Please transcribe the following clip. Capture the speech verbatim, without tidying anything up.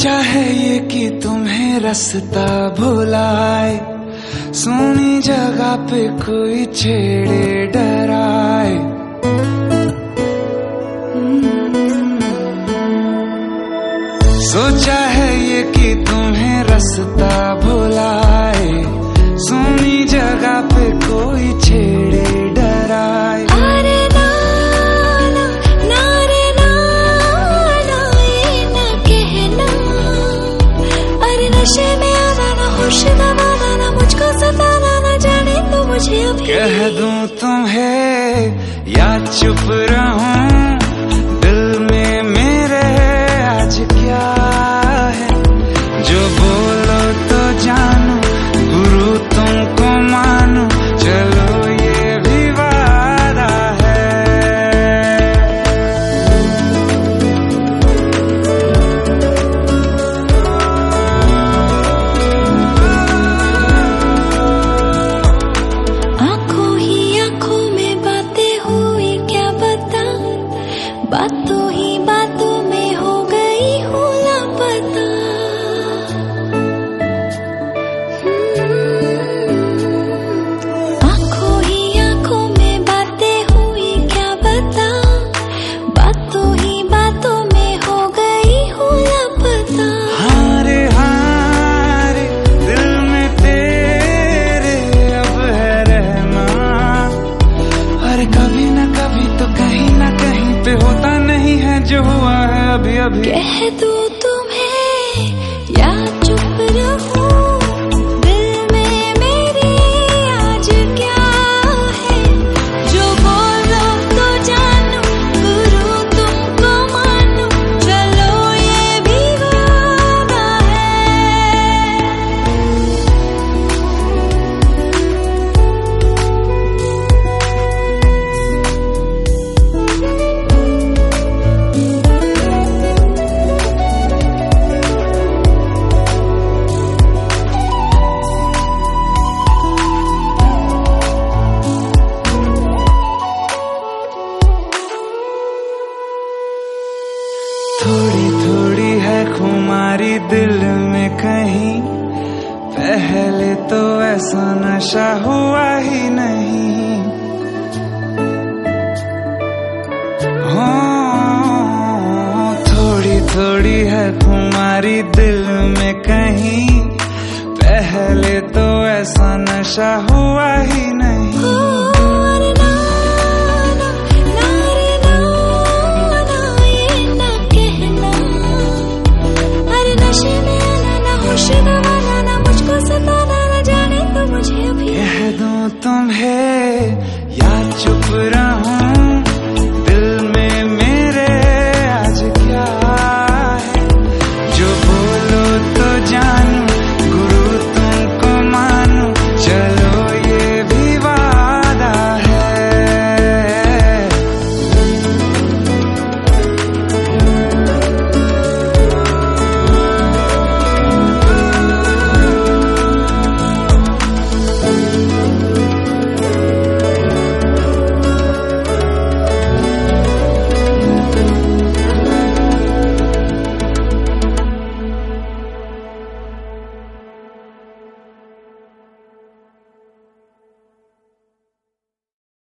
सोचा है ये कि तुम्हें रास्ता भुलाए, सोनी जगह पे कोई छेड़े डराए। सोचा है ये कि तुम्हें रास्ता भुलाए, सोनी जगह पे कोई छेड़े डराए। अरे ना ना ना रे ना ना ये ना कहना, अरे नशे में आना ना होश गंवाना ना मुझको सताना, ना जाने तो मुझे अब कह दूं तुम्हें या चुप रहूं, दिल में मेरे आज क्या है। जो बोलो तो जानू, गुरु तुमको मानू, चलो ये भी वादा है। आंखों ही आंखों में बातें हुई क्या बता, बातों ही बातों में हो गई हूँ लापता। आंखों ही आंखों में बातें हुई क्या बता, बातों ही बातों में हो गई हूँ लापता। हारे हारे दिल में तेरे अब है रहना, अरे कभी न कभी तो कहीं न कहीं पे होता नहीं है जो हुआ है अभी अभी। कह दूं तुम्हें या चुप रहूं, दिल में मेरे आज क्या है। जो बोलो तो जानू, गुरु तुमको मानू, चलो ये भी वादा है। थोड़ी थोड़ी है खुमारी दिल में कहीं, पहले तो ऐसा नशा हुआ ही नहीं। हो थोड़ी थोड़ी है खुमारी दिल में कहीं, पहले तो ऐसा नशा हुआ ही